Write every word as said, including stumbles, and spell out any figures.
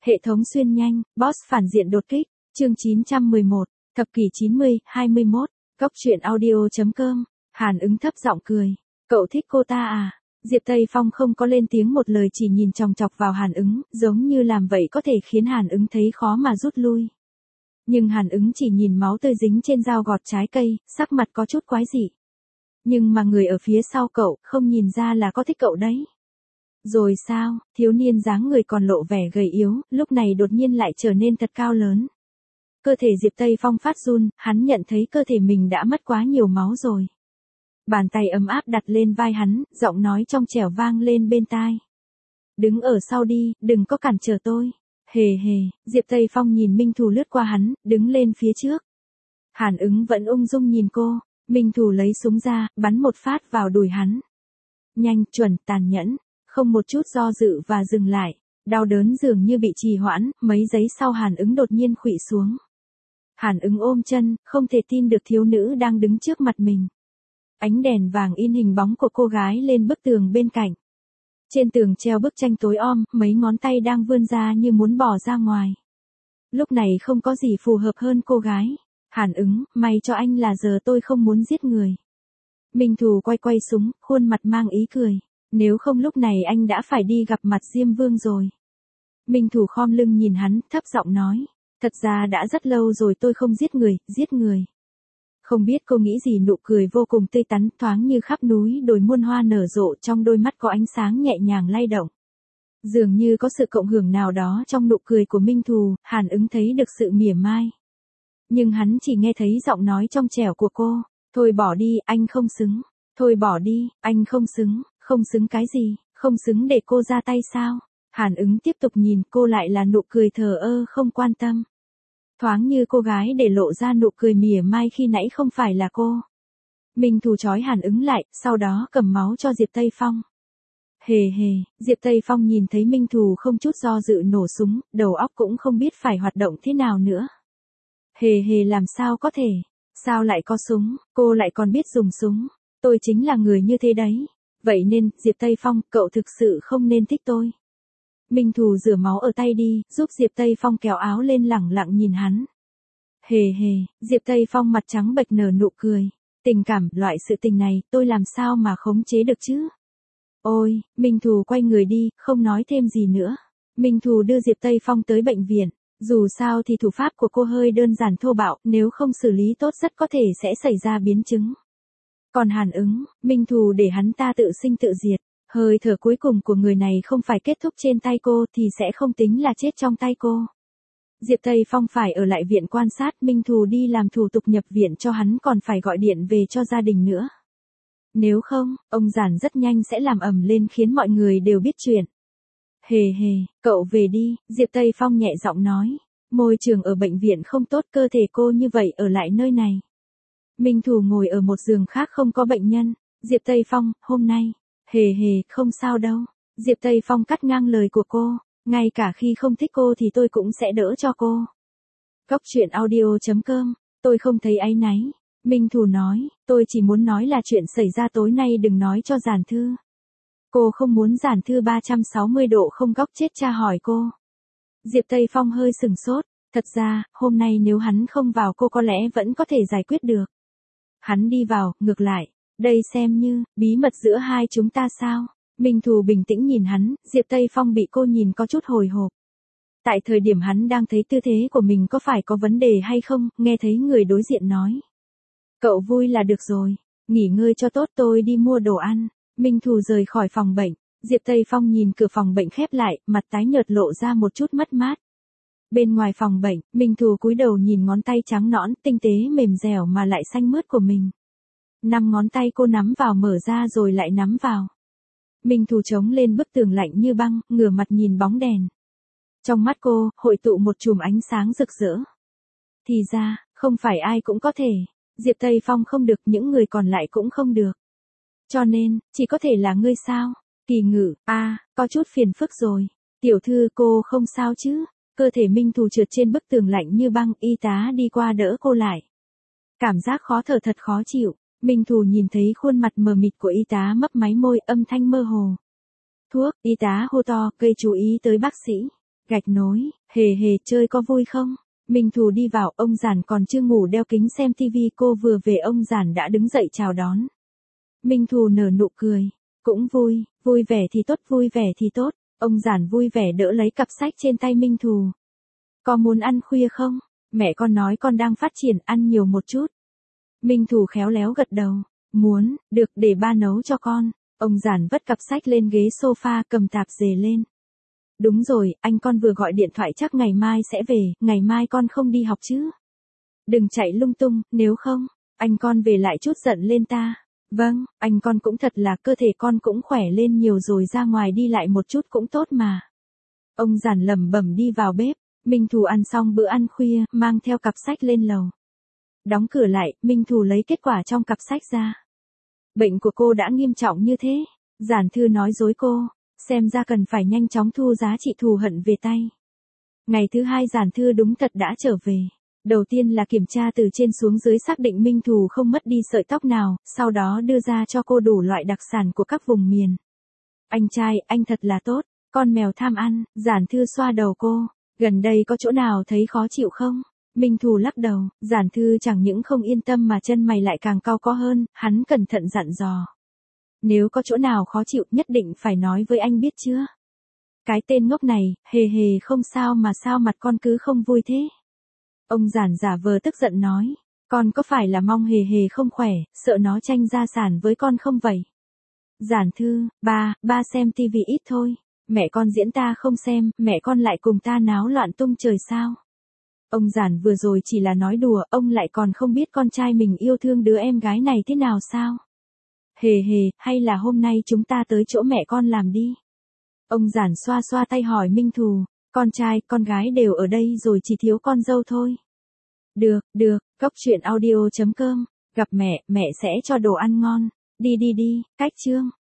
Hệ thống xuyên nhanh, boss phản diện đột kích, chương chín trăm mười một, thập kỷ chín mươi, hai mươi mốt, Cóc truyện audio.com, Hàn Ứng thấp giọng cười, cậu thích cô ta à? Diệp Tây Phong không có lên tiếng một lời, chỉ nhìn chòng chọc vào Hàn Ứng, giống như làm vậy có thể khiến Hàn Ứng thấy khó mà rút lui. Nhưng Hàn Ứng chỉ nhìn máu tươi dính trên dao gọt trái cây, sắc mặt có chút quái dị. Nhưng mà người ở phía sau cậu, không nhìn ra là có thích cậu đấy. Rồi sao, thiếu niên dáng người còn lộ vẻ gầy yếu, lúc này đột nhiên lại trở nên thật cao lớn. Cơ thể Diệp Tây Phong phát run, hắn nhận thấy cơ thể mình đã mất quá nhiều máu rồi. Bàn tay ấm áp đặt lên vai hắn, giọng nói trong trẻo vang lên bên tai. Đứng ở sau đi, đừng có cản trở tôi. Hề hề, Diệp Tây Phong nhìn Minh Thù lướt qua hắn, đứng lên phía trước. Hàn Ứng vẫn ung dung nhìn cô, Minh Thù lấy súng ra, bắn một phát vào đùi hắn. Nhanh, chuẩn, tàn nhẫn, không một chút do dự và dừng lại. Đau đớn dường như bị trì hoãn, mấy giây sau Hàn Ứng đột nhiên khuỵu xuống. Hàn Ứng ôm chân, không thể tin được thiếu nữ đang đứng trước mặt mình. Ánh đèn vàng in hình bóng của cô gái lên bức tường bên cạnh. Trên tường treo bức tranh tối om, mấy ngón tay đang vươn ra như muốn bỏ ra ngoài. Lúc này không có gì phù hợp hơn cô gái. Hàn Ứng, may cho anh là giờ tôi không muốn giết người. Minh Thù quay quay súng, khuôn mặt mang ý cười. Nếu không lúc này anh đã phải đi gặp mặt Diêm Vương rồi. Minh Thù khom lưng nhìn hắn, thấp giọng nói. Thật ra đã rất lâu rồi tôi không giết người, giết người. Không biết cô nghĩ gì, nụ cười vô cùng tươi tắn, thoáng như khắp núi đồi muôn hoa nở rộ, trong đôi mắt có ánh sáng nhẹ nhàng lay động. Dường như có sự cộng hưởng nào đó trong nụ cười của Minh Thù, Hàn Ứng thấy được sự mỉa mai. Nhưng hắn chỉ nghe thấy giọng nói trong trẻo của cô, thôi bỏ đi, anh không xứng. Thôi bỏ đi, anh không xứng, không xứng cái gì, không xứng để cô ra tay sao? Hàn Ứng tiếp tục nhìn cô, lại là nụ cười thờ ơ không quan tâm. Thoáng như cô gái để lộ ra nụ cười mỉa mai khi nãy không phải là cô. Minh Thù trói Hàn Ứng lại, sau đó cầm máu cho Diệp Tây Phong. Hề hề, Diệp Tây Phong nhìn thấy Minh Thù không chút do dự nổ súng, đầu óc cũng không biết phải hoạt động thế nào nữa. Hề hề, làm sao có thể? Sao lại có súng? Cô lại còn biết dùng súng. Tôi chính là người như thế đấy. Vậy nên, Diệp Tây Phong, cậu thực sự không nên thích tôi. Minh Thù rửa máu ở tay đi, giúp Diệp Tây Phong kéo áo lên, lẳng lặng nhìn hắn. Hề hề, Diệp Tây Phong mặt trắng bệch nở nụ cười. Tình cảm, loại sự tình này, tôi làm sao mà khống chế được chứ? Ôi, Minh Thù quay người đi, không nói thêm gì nữa. Minh Thù đưa Diệp Tây Phong tới bệnh viện. Dù sao thì thủ pháp của cô hơi đơn giản thô bạo, nếu không xử lý tốt rất có thể sẽ xảy ra biến chứng. Còn Hàn Ứng, Minh Thù để hắn ta tự sinh tự diệt. Hơi thở cuối cùng của người này không phải kết thúc trên tay cô thì sẽ không tính là chết trong tay cô. Diệp Tây Phong phải ở lại viện quan sát, Minh Thù đi làm thủ tục nhập viện cho hắn, còn phải gọi điện về cho gia đình nữa. Nếu không, ông Giản rất nhanh sẽ làm ầm lên khiến mọi người đều biết chuyện. Hề hề, cậu về đi, Diệp Tây Phong nhẹ giọng nói. Môi trường ở bệnh viện không tốt, cơ thể cô như vậy ở lại nơi này. Minh Thù ngồi ở một giường khác không có bệnh nhân. Diệp Tây Phong, hôm nay. Hề hề, không sao đâu. Diệp Tây Phong cắt ngang lời của cô. Ngay cả khi không thích cô thì tôi cũng sẽ đỡ cho cô. Cóc truyện audio.com, tôi không thấy áy náy. Minh Thù nói, tôi chỉ muốn nói là chuyện xảy ra tối nay đừng nói cho Giản Thư. Cô không muốn Giản Thư ba trăm sáu mươi độ không góc chết tra hỏi cô. Diệp Tây Phong hơi sừng sốt. Thật ra, hôm nay nếu hắn không vào cô có lẽ vẫn có thể giải quyết được. Hắn đi vào, ngược lại. Đây xem như, bí mật giữa hai chúng ta sao? Minh Thù bình tĩnh nhìn hắn, Diệp Tây Phong bị cô nhìn có chút hồi hộp. Tại thời điểm hắn đang thấy tư thế của mình có phải có vấn đề hay không, nghe thấy người đối diện nói. Cậu vui là được rồi, nghỉ ngơi cho tốt, tôi đi mua đồ ăn. Minh Thù rời khỏi phòng bệnh, Diệp Tây Phong nhìn cửa phòng bệnh khép lại, mặt tái nhợt lộ ra một chút mất mát. Bên ngoài phòng bệnh, Minh Thù cúi đầu nhìn ngón tay trắng nõn, tinh tế mềm dẻo mà lại xanh mướt của mình. Năm ngón tay cô nắm vào mở ra rồi lại nắm vào. Minh Thù chống lên bức tường lạnh như băng, ngửa mặt nhìn bóng đèn. Trong mắt cô, hội tụ một chùm ánh sáng rực rỡ. Thì ra, không phải ai cũng có thể. Diệp Tây Phong không được, những người còn lại cũng không được. Cho nên, chỉ có thể là ngươi sao? Kỳ Ngự, a à, có chút phiền phức rồi. Tiểu thư, cô không sao chứ? Cơ thể Minh Thù trượt trên bức tường lạnh như băng, y tá đi qua đỡ cô lại. Cảm giác khó thở thật khó chịu. Minh Thù nhìn thấy khuôn mặt mờ mịt của y tá, mấp máy môi, âm thanh mơ hồ. Thuốc, y tá hô to, gây chú ý tới bác sĩ. Gạch nối, hề hề chơi có vui không? Minh Thù đi vào, ông Giản còn chưa ngủ đeo kính xem tivi, cô vừa về ông Giản đã đứng dậy chào đón. Minh Thù nở nụ cười, cũng vui, vui vẻ thì tốt, vui vẻ thì tốt. Ông Giản vui vẻ đỡ lấy cặp sách trên tay Minh Thù. Có muốn ăn khuya không? Mẹ con nói con đang phát triển, ăn nhiều một chút. Minh Thù khéo léo gật đầu. Muốn, được, để ba nấu cho con. Ông Giản vất cặp sách lên ghế sofa, cầm tạp dề lên. Đúng rồi, anh con vừa gọi điện thoại, chắc ngày mai sẽ về, ngày mai con không đi học chứ? Đừng chạy lung tung, nếu không, anh con về lại chút giận lên ta. Vâng, anh con cũng thật là, cơ thể con cũng khỏe lên nhiều rồi, ra ngoài đi lại một chút cũng tốt mà. Ông Giản lẩm bẩm đi vào bếp. Minh Thù ăn xong bữa ăn khuya, mang theo cặp sách lên lầu. Đóng cửa lại, Minh Thù lấy kết quả trong cặp sách ra. Bệnh của cô đã nghiêm trọng như thế. Giản Thư nói dối cô, xem ra cần phải nhanh chóng thu giá trị thù hận về tay. Ngày thứ hai Giản Thư đúng thật đã trở về. Đầu tiên là kiểm tra từ trên xuống dưới, xác định Minh Thù không mất đi sợi tóc nào, sau đó đưa ra cho cô đủ loại đặc sản của các vùng miền. Anh trai, anh thật là tốt, con mèo tham ăn. Giản Thư xoa đầu cô, gần đây có chỗ nào thấy khó chịu không? Minh Thù lắc đầu. Giản Thư chẳng những không yên tâm mà chân mày lại càng cau có hơn, hắn cẩn thận dặn dò. Nếu có chỗ nào khó chịu nhất định phải nói với anh biết chưa? Cái tên ngốc này, hề hề không sao mà sao mặt con cứ không vui thế? Ông Giản giả vờ tức giận nói, con có phải là mong hề hề không khỏe, sợ nó tranh gia sản với con không vậy? Giản Thư, ba, ba xem tivi ít thôi. Mẹ con diễn ta không xem, mẹ con lại cùng ta náo loạn tung trời sao? Ông Giản vừa rồi chỉ là nói đùa, ông lại còn không biết con trai mình yêu thương đứa em gái này thế nào sao? Hề hề, hay là hôm nay chúng ta tới chỗ mẹ con làm đi? Ông Giản xoa xoa tay hỏi Minh Thù, con trai, con gái đều ở đây rồi, chỉ thiếu con dâu thôi. Được, được, cốc truyện audio chấm com, gặp mẹ, mẹ sẽ cho đồ ăn ngon. Đi đi đi, cách chương.